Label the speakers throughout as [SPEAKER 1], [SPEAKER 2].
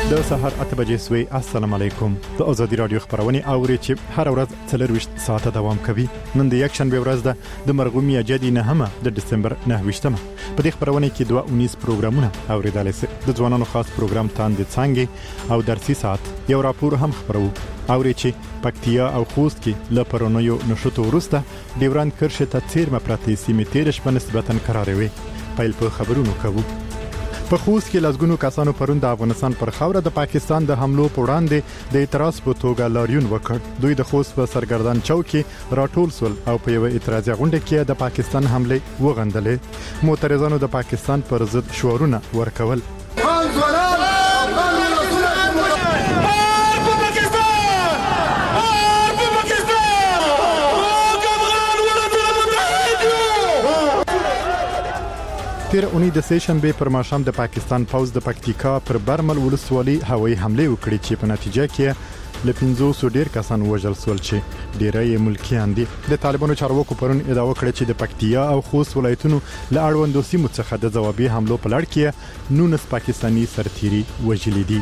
[SPEAKER 1] د سهار 8 بجې سوی. السلام علیکم. د ازادي رادیو خبرونه اوري چې هر ورځ 24 ساعته دوام کوي. نن د یک شنبه ورځ ده د مرغومي جدي نهمه د دسمبر 9 په دې خبرونه کې 219 پروګرامونه اوریدل شي. د ځوانانو خاص پروګرام تاند څنګه او درسي ساعت یو راپور هم خبرو اوري چې پکتیا او خوست کې ل پرونیو نشوت ورسته ډیوران کرښه ته تیر مپراتی سیمه تیرش په نسبتا قراروي. پایل په خبرونو کوو. په خوست کې لازګونو کسانو پرون د افغانستان پر خاوره د پاکستان د حملو په وړاندې د اعتراض په توګه لاریون وکړ. دوی د خوست په سرګردان چوک کې راټول سول او په یو اعتراضي غونډه کې د پاکستان حمله وغندلې. معترضانو د پاکستان پر ضد شعارونه ورکول. تیر اونۍ د سیشنبه پر ماښام د پاکستان پوز د پکتیکا پر برمل ولسوالۍ هوایي حمله وکړه چې په نتیجه کې ل 500 ډیر کسان وژل شول چې ډیری ملکیان دي. د طالبانو چارواکو پرون ادعا وکړه چې د پکتیا او خوست ولایتونو له اړوندو سیمو څخه د ځوابي حملو په لړ کې 19 پاکستانی سرتیري وژل دي.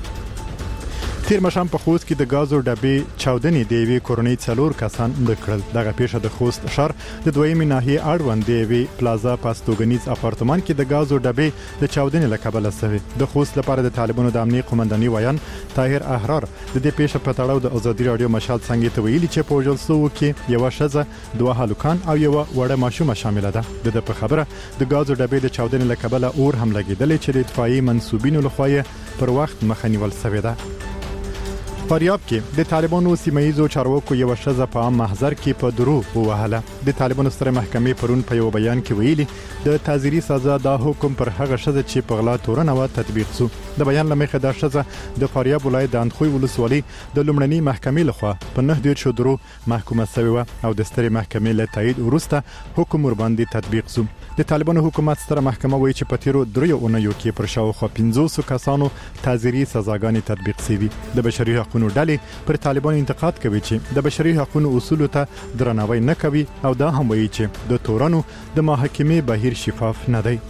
[SPEAKER 1] تیر مشام په خوست کې د غازو ډبې چاودنې د وی کورنۍ څلور کسان مړ دغه پیښه د خوست شهر د دویمې ناحیې اړوند دی وی پلازا پاستوګنیز اپارتمان کې د غازو ډبې د چاودنې لکبل سوي. د خوست لپاره د طالبانو د امنیت قومنداني ویان طاهر احرار د دې پیښه په تړاو د ازادي رادیو مشال څنګه ته ویلي چې په جلسو کې یو شزه دوه هلکان او یو وړه ماشومه شامل ده. د په خبره د غازو ډبې د چاودنې لکبل اور هم لګیدل چې د اطفائي منسوبینو لخوا پر وخت مخنیول شوی ده. فاریاب کې د طالبانو سیمایزو چارواکو یو شزه په عام محضر کې په درو ووهله. د طالبانو ستره محکمې پرون په یو بیان کې ویلي د تعزیري سزا د حکم پر هغه شزه چې په غلا تورنه و تطبیق شو. د بیان لمخه د شزه د فاریاب ولایت د اندخوی ولسوالۍ د لومړنۍ محکمې لخوا په 9 درو محکومه شوی او د ستره محکمې له تایید وروسته حکم ور باندې تطبیق شو. د طالبانو حکومت ستره محکمه وایي چې په تیرو دریو اونیو کې پر شاوخوا 500 کسانو تعزیري سزاګانې تطبیق شوي. د بشري حقوقو ډلې پر طالبانو انتقاد کوي چې د بشري حقوقو اصولو ته درناوی نه کوي او دا هم وایي چې د تورنو د محاکمې بهیر شفاف نه دی.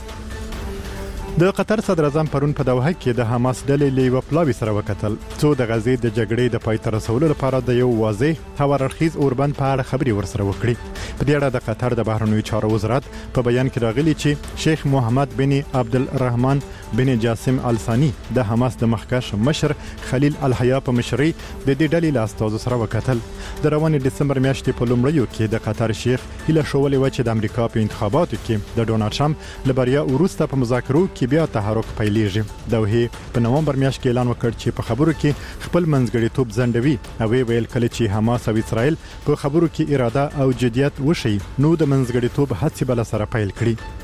[SPEAKER 1] د قطر صدر اعظم پرون په دوحه کې د حماس ډلې لیو پلاوی سره وکتل څو د غزې د جګړې د پای ته رسولو لپاره د یو واضح هواررخیز اوربند په اړه خبري ورسره وکړي. په دې اړه د قطر د بهرنیو چارو وزارت په بیان کې راغلي چې شیخ محمد بن عبدالرحمن بن جاسم الثانی د حماس د مخکښ مشر خلیل الحیا په مشرۍ د دې ډلې له استازو سره وکتل. د روان دسمبر میاشتې په لومړیو کې د قطر شیخ هله شولې و چې د امریکا په انتخاباتو کې د ډونالد ټرمپ لبریا وروسته په مذاکرو کې بیا تحرک پیلېږي. دوحه په نومبر میاشت کې اعلان وکړ چې په خبرو کې خپل منځګړیتوب ځندوي او ویل کله چې حماس او اسرائیل په خبرو کې اراده او جديت وشي نو د منځګړیتوب هڅې بل سره پیل کړي.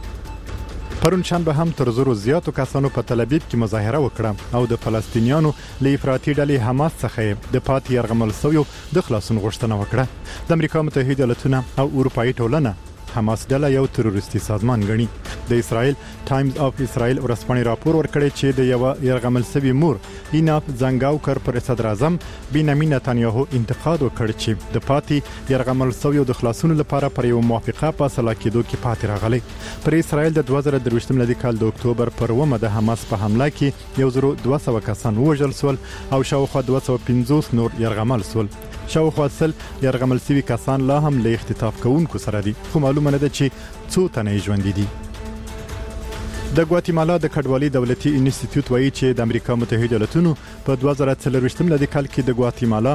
[SPEAKER 1] پرون شنبه هم تر زرو زیاتو کسانو په تل ابیب کې مظاهره وکړه او د فلسطینیانو له افراطي ډلې حماس څخه د پاتې يرغمل شویو د خلاصون غوښتنه وکړه. د امریکا متحده ایالاتونو او اروپאי ټولنه حماس ډله یو تروریستي سازمان ګڼي. د اسرائیل ټایمز اف اسرائیل ورسپانې راپور ورکړی چې د یو يرغمل شوی مور ایناف زنګاوکر پر صدر اعظم بنیامین نتانیاهو انتقاد وکړ چې د پاتې يرغمل شویو د خلاصون لپاره پر یو موافقه فاصله کېدو کې پاتې راغلی. پر اسرائیل د 2023 میلادي کال د اکتوبر پر 1 د حماس په حمله کې 1200 کسان وژل شول او شاوخوا 250 نور يرغمل شول. شاوخوا سل يرغمل شوی کسان لا هم له اختطاف کوونکو سره دي خو معلومه نه ده چې څو تنه ژوند دي. د ګواتیمالا د کډوالۍ دولتي انسټیټیوټ وایي چې د امریکا متحده ایالاتونو په 2024 میلادي کال کې د ګواتیمالا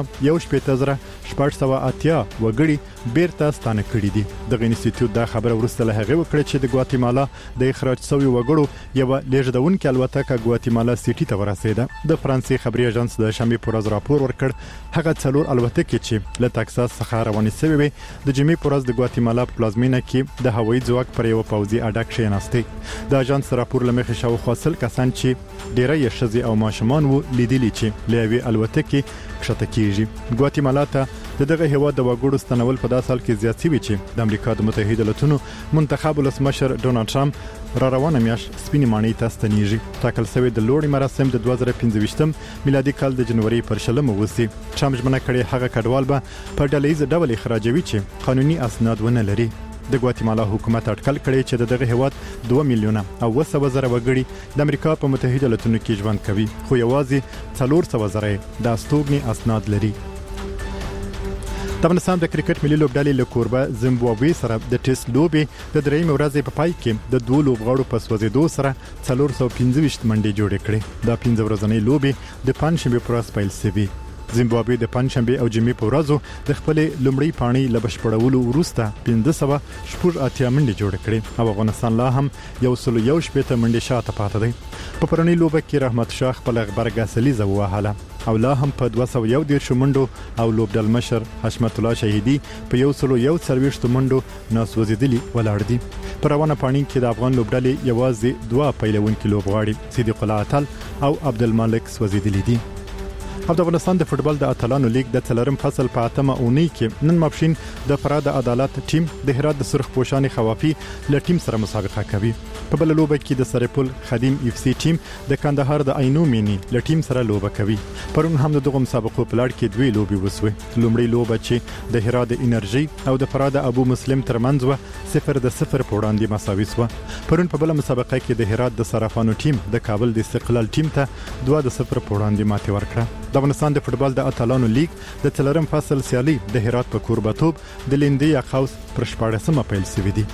[SPEAKER 1] 1.480 وګړي بیرته ستانه کړي دي. د انسټیټیوټ دا خبره ورسته له هغه وکړه چې د ګواتیمالا د اخراج شوی وګړو یو لیږدونکو الوتکه ګواتیمالا سټي ته ورسېده. د فرانسې خبري اژانس د شنبه پر ورځ راپور ورکړ هغه څلور الوتکې چې له تکساس څخه روانې شوې وي د جمعې پر ورځ د ګواتیمالا پلازمینه کې د هوایي ځواک پر یو پوځي اډه کښېناستې. د اژانس راپور لمخې شاوخوا سل کسان چې ډیری شذي او ماشومان وو لیدلي چې لوي الوتکې کښته کیږي. ګواتیمالا ته دغه هیواد د وګړو ستنول په داسې حال کې زیات شوی چې د امریکا د متحده ایالاتونو منتخب ولسمشر ډونالد ټرمپ را روانه میاشت سپینې ماڼۍ ته ستنیږي. ټاکل شوی د لوړې مراسم د 2015 میلادي کال د جنوري پر 20 وسی. ټرمپ ژمنه کړې هغه کډوال به په ډلهیز ډول اخراجوي چې قانوني اسناد ونه لري. د ګواتیمالا حکومت اټکل کړی چې دغه هیواد 2 میلیونه او 700,000 وګړي د امریکا په متحده ایالاتونو کې ژوند کوي، خو یوازې 400,000 د استوګنې اسناد لري. د افغانستان د کرکټ ملي لوبډلې له کوربه زیمبابوې سره د ټیسټ لوبې د درېیمې ورځې په پای کې د دوه لوبغاړو په سوځېدو سره 415 منډې جوړې کړې. دا 15 ورځې لوبې د پنځشنبه پر ورځ پیل شوې. زیمبابوې د پنځشنبه او جمعې په ورځو د خپل لومړی پاڼي له بشپړولو وروسته 1580 منډې جوړې کړې او افغانستان لا هم 111 منډې شاته پاتې دی. په پرونی لوبه کې رحمت شاه خپل غبرګه سلیزه وهاله او لا هم په 211 منډو او لوبډل مشر حشمت الله شهیدی په 140 منډو ناسوځیدلی ولاړ دي. پر روانه پاڼي کې د افغان لوبډلې یوازې 2 پیلوونکي لوبغاړي صدیق الله اتل او عبدالمالک سوځیدلی دي. د افغانستان د فوتبال د اتلانو لیګ د څلورم فصل په 8مه اونۍ کې نن ماپښین د فراد عدالت ټیم د هرات د سرخ پوشاني خوافي له ټیم سره مسابقه کوي. په بل لوبه کې د سرپل خدیم اف سی ټیم د کندهار د عینو مینی له ټیم سره لوبه کوي. پرون هم دغه مسابقو په لړ کې دوی لوبي وسوي. لومړی لوبه چې د هرات د انرژي او د فراد ابو مسلم ترمنځ و 0-0 په وړاندې مساوي شو. پرون په بل مسابقه کې د هرات د صرافانو ټیم د کابل د استقلال ټیم ته 2-0 په وړاندې ماتې ورکړه. د افغانستان د فوتبال د اتلانو لیګ د څلورم فصل سیالي د هرات په کوربتوب د لیندې یا قوس پر 14مه پیل شوې دي.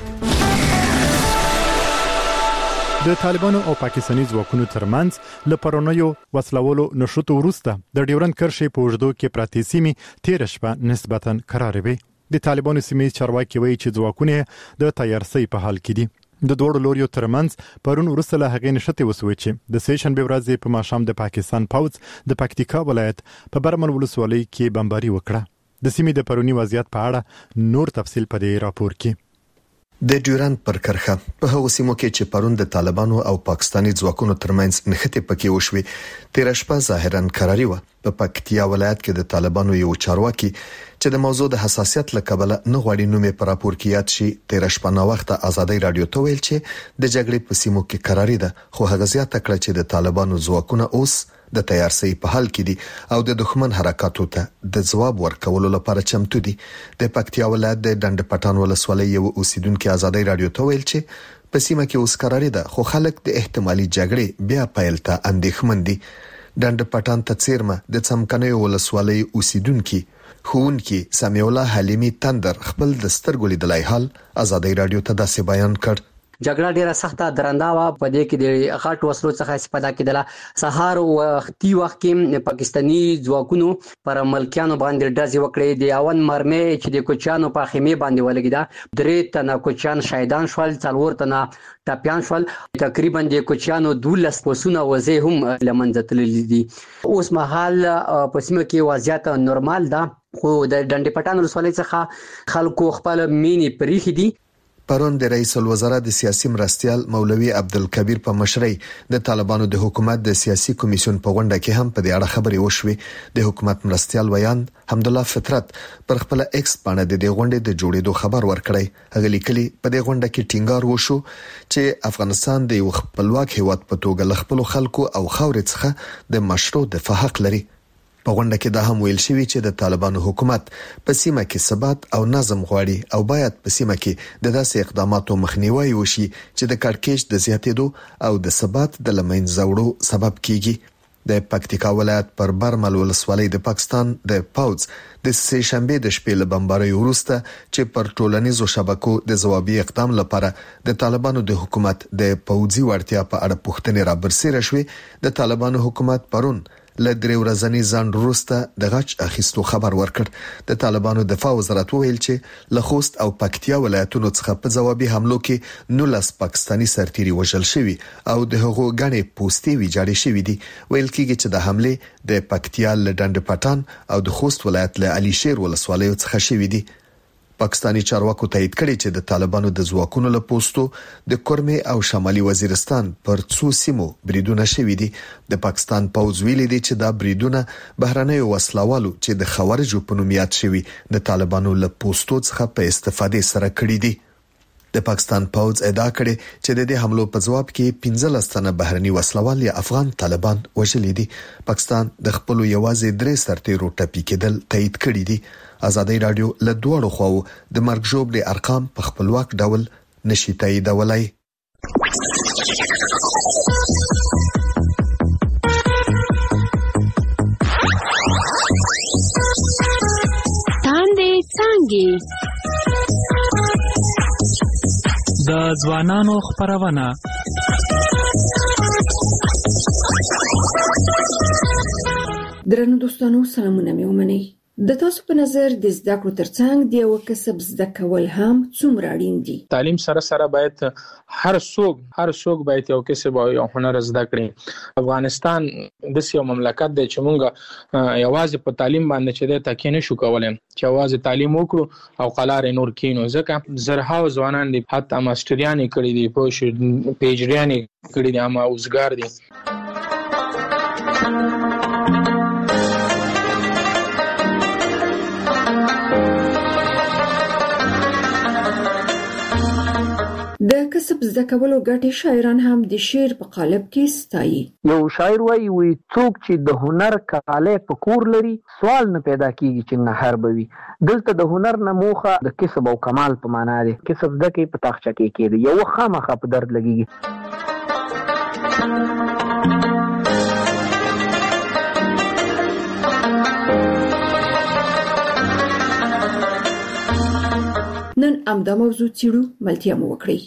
[SPEAKER 1] د طالبانو او پاکستاني ځواکونو ترمنځ لپارونیو وسلوالو نشوت وروسته د ډیورند کرښې په وجدو کې پراته سیمې تیر شپه نسبتاً قرار وي. د طالبانو سیمې چارواکي وایي چې ځواکونه د تیارسۍ په حال کې دي. د دوړو لوريو ترمنځ پرون وروسته له هغې نشته وسوي چې د سیشنبه ورځې په ماښام د پاکستان پوځ د پکتیکا ولایت په برمل ولسوالۍ کې بمباري وکړه. د سیمې د پرونی وضعیت په اړه نور تفصیل په دې راپور کې.
[SPEAKER 2] د ډیورند پر کرښه په هغو سیمو کې چې پرون د طالبانو او پاکستاني ځواکونو ترمنځ نښتې پکې وشوي، تیر شپه ظاهرا قراري و. په پکتیا ولایت کې د طالبانو یو چارواکي چې د موضوع د حساسیت له کبله نه غواړي نوم په راپور کې یاد شي، تیر شپه نا وخت آزادۍ رادیو ته ویل چې د جګړې په سیمو کې قراري ده، خو هغه زیاته کړه چې د طالبانو ځواکونه اوس د تیارسۍ په حال کې دي او د دښمن حرکاتو ته د ځواب ورکولو لپاره چمتو دي. د پکتیا ولایت د ډنډ پټان ولسوالۍ یو اوسیدونکو آزادۍ رادیو ته ویل چې په سیمه کې اوس قراري ده، خو خلک د احتمالي جګړې بیا پیل ته اندېښمن دي. ډنډ پټان ته څیرمه د څمکنیو ولسوالۍ اوسیدونکو خونکی سمیع الله حلیمی تندر خپل د سترګو لیدلای حال آزادۍ رادیو ته داسې بیان کړ.
[SPEAKER 3] جګړه ډیره سخته درنده و، په دې کې د غټ وسلو څخه استفاده کېدله. سهار وختي وخت کې پاکستاني ځواکونو پر ملکیانو باندې ډزې وکړې. د اون مرمۍ چې د کوچانو په خیمه باندې ولګیده، 3 تنه کوچان شهیدان شول، 4 تنه ټپيان شول. تقریبا د کوچانو 12 پسونه وځي هم لمنځه تللي دي. اوس مهال په سیمه کې وضعیت نورمال ده، خو د ډنډ پټان ولسوالۍ څخه خلکو خپل مینی پریخي دي.
[SPEAKER 2] پرون د رئیس الوزرا د سیاسي مرستيال مولوي عبدالکبیر په مشرۍ د طالبانو د حکومت د سیاسي کمیسیون په غونډه کې هم په دې اړه خبرې وشوې. د حکومت مرستيال ویان حمدالله فطرت پر خپل ایکس باندې د غونډې د جوړېدو خبر ورکړی. هغه لیکلي په دې غونډه کې ټینګار وشو چې افغانستان د یو خپلواک هیواد په توګه ل خپل خلکو او خاورې څخه د مشروع دفاع حق لري. په غونډه کې دا هم ویل شوی چې د طالبانو حکومت په سیمه کې ثبات او نظم غواړي او باید په سیمه کې د داسې اقداماتو مخنیوي وشي چې د کړکېچ د زیاتېدو او د ثبات د لمنځه وړو سبب کیږي. د پکتیکا ولایت پر برمل ولسوالۍ د پاکستان د پوځ د سه شنبه د شپې له بمبارۍ وروسته چې پر ټولنیزو شبکو د ځوابي اقدام لپاره د طالبانو د حکومت د پوځي وړتیا په اړه پوښتنې را برسېره شوې، د طالبانو حکومت پرون له 3 ورځې ځان وروسته د غچ اخیستو خبر ورکړ. د طالبانو دفاع وزارت ویل چې له خوست او پکتیا ولایتونو څخه په ځوابي حملو کې 19 پاکستاني سرتیري وژل شوي او د هغو غنې پوسټي ویجاړې شوې دي. ویل کېږي چې د حمله د پکتیا له ډنډ پټان او د خوست ولایت له علي شیر ولسوالۍ څخه شوې دي. پاکستاني چارواکو تایید کړی چې د طالبانو د ځواکونو له پوسټو د کورمه او شمالي وزیرستان پر څو سیمو بریدونه شوي دي. د پاکستان پوځ ویلي دی چې دا بریدونه بهرنۍ وسلوالو چې د خوارجو په نوم یاد شوي د طالبانو له پوسټو څخه په استفادې سره کړی دي. د پاکستان پوځ ادعا کړې چې د دې حملو په جواب کې 15 تنه بهرني وسلوال یا افغان طالبان وژلي دي. پاکستان د خپل یوازې 3 سرتیرو ټپي کېدل تایید کړی دي. ازادي رادیو له دوړو خو د مرګ جوړ ارقام په خپلواک ډول نشي تاییدولای.
[SPEAKER 4] تاندې څنګه
[SPEAKER 5] د ځوانانو خبرونه
[SPEAKER 6] درنو دوستانو سلامونه مې ومنئ. د تاسو په نظر د زده کړو ترڅنګ د یو کسب زده کول هم څومره اړین دي؟
[SPEAKER 5] تعلیم سره باید هر څوک باید یو کسب او یو هنر زده کړي. افغانستان د یو مملکت دی چې موږ یوازې په تعلیم باندې چې د تکیه نشو کولای، چې یوازې تعلیم وکړو او قلار نور کینو، ځکه زرهاو ځوانان دي حتی ماستریانې کړي دي، پیجریانې کړي دي، اما اوسګار دي.
[SPEAKER 6] د کسب زده کولو ګټې شاعران هم د شعر په قالب کې ستایي.
[SPEAKER 7] یو شاعر وایي څوک چې د هنر کاله په کور لري سوال نه پیدا کیږي چې نه هر بوي. دلته د هنر نه موخه د کسب او کمال په معنا دی. کسب زده کې په تاخچه کې کېږي، یو خامخا په درد لګيږي.
[SPEAKER 6] نن امدا موضوع چیرو ملتیا مو وکړي.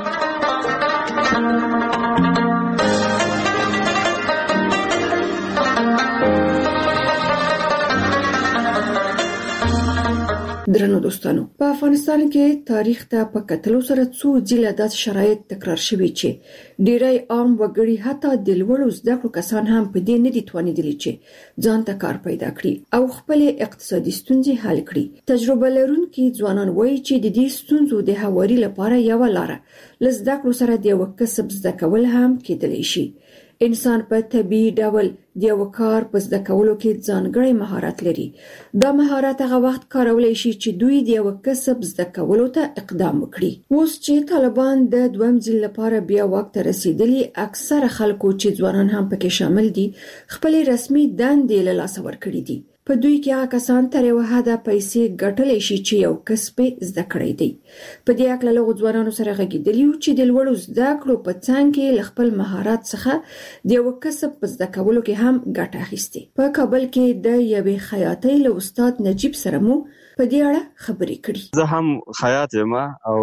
[SPEAKER 6] درنو دوستانو، په افغانستان کې تاریخ ته په کتلو سره څو ځله داسې شرایط تکرار شوي چې ډیری عام وګړي حتی د لوړو زده کړو کسان هم په دې نه دي توانیدلي چې ځان ته کار پیدا کړي او خپل اقتصادي ستونزې حل کړي. تجربه لرونکي ځوانان وایي چې د دې ستونزو د هواري لپاره یو لاره له زده کړو سره د یو کسب زده کول هم کېدلی شي. انسان په طبيعي ډول د یو کار په زده کولو کې ځانګړی مهارت لري. دا مهارت هغه وخت کارولای شي چې دوی د یو کسب زده کولو ته اقدام وکړي. اوس چې طالبان د دویم ځل لپاره بیا وخت رسیدلی، اکثره خلکو چې ځوانان هم پکې شامل دي خپل رسمي دندې له لاسه ورکړي دي. په دوی کې هغه کسان تر یو حده پیسې ګټلی شي چې یو کسب زده کړی دی. په دې اړه له ځوانانو سره غږیدلی یو چې د لوړو زده کړو په څنګ کې خپل مهارت څخه د یو کسب په زده کولو کې هم ګټه اخیستې. په کابل کې د یوې خیاطۍ له استاد نجیب سره مو په دې اړه خبرې کړې.
[SPEAKER 8] زه هم خیاط یم او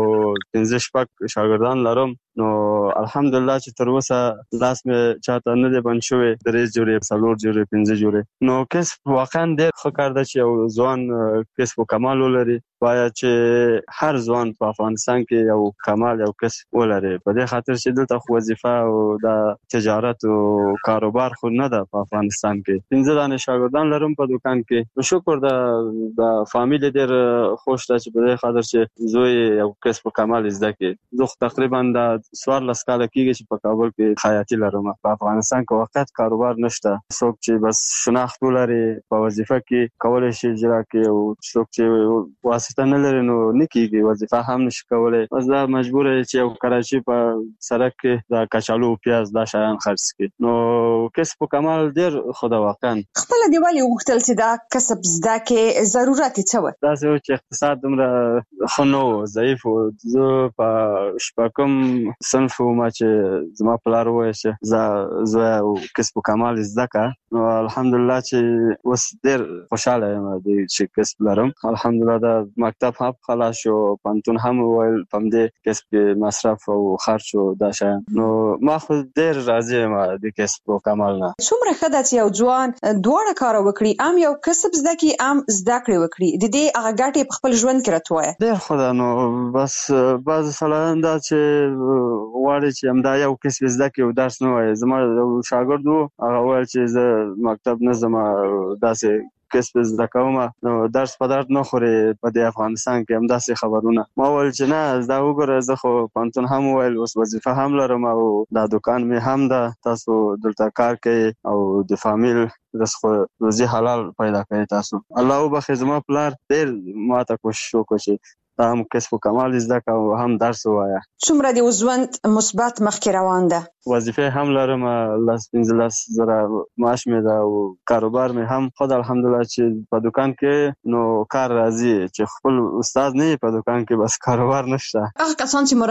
[SPEAKER 8] 15 شاګردان لرم. نو الحمدلله چې تر اوسه لاس مې چاته نه دی بند شوی، 3 جوړې 4 جوړې 5 جوړې. نو کسب واقعا ډېر ښه کار دی چې یو ځوان کسب کمال ولري. باید چې هر ځوان په افغانستان کې یو کمال یو کسب ولري. په دې خاطر چې دلته خو وظیفه او د تجارت او کاروبار خو نه ده په افغانستان کې. 15 دانه شاګردان لرم په دکان کې. شکر د فامیل ډېر خوش ده چې په دې خاطر چې زوی یو کسب کمال زده کړي. زه تقریبا د 14 کال کېږي چې په کابل کې خیاطي لرم. په افغانستان کې وخت کاروبار نشته. څوک چې بس شناخت ولري په وظیفه کې کولای شي اجرا کوي، او څوک چې واسطه نه لري نو نه کېږي، وظیفه هم نشي کولای. بس دا مجبور دی چې یو کراچي په سړک کې د کچالو او پیاز دا شیان خرڅ کړي. نو کسب کمال ډېر خدا واقعا
[SPEAKER 9] خپل دیوالي وغوښتل چې دا کسب زده کې ضرورت څه و؟
[SPEAKER 8] دا چې اقتصاد دومره خنو ضعیف و. زه په شپږم صنف ما چې زما پلار وایي چې زه او کسب کمال زده کا. نو الحمدلله چې اوس ډېر خوشاله یم چې کسب لرم. الحمدلله دا مکتب هم خلاص شو، پانتون هم ویل پم دې کسب مصرف او خرچ او دا شیان. نو ما خو ډېر راضي یم د کسب کمال نه.
[SPEAKER 9] څومره ښه ده چې یو ځوان دواړه کار وکړي، ام یو کسب زده کړي ام زده کړې وکړي. د دې هغه ګټې په خپل ژوند کې راټوي.
[SPEAKER 8] ډېر ښه ده. نو بس بعض سړیان دا چې غواړي چې همدا یو کسب زده کړي او درس نه وایي. زما یو شاګرد و، هغه ویل چې زه مکتب نه ځم، داسې کسب زده کوم، نو درس په درد نه خوري. په دې افغانستان کې هم داسې خبرونه. ما ویل چې نه، دا وګوره زه خو پانتون هم ویل، اوس وظیفه هم لرم او دا دکان مې هم ده، تاسو دلته کار کوي او د فامیل رزق روزي حلال پیدا کوي. تاسو الله وبخښي. زما پلار ډېر ماته کوشش وکړ چې هم کسب کمال زده او هم درس وایا.
[SPEAKER 9] څومره د ژوند مثبت مخکې روان ده؟
[SPEAKER 8] وظیفه هم لرم، 15,000 معاش مې ده او کاروبار مې هم خود الحمدلله چې په دکان کې نو کار راځي چې خپل استاد نه په دکان کې بس کاروبار نشته.
[SPEAKER 9] هغه کسان چې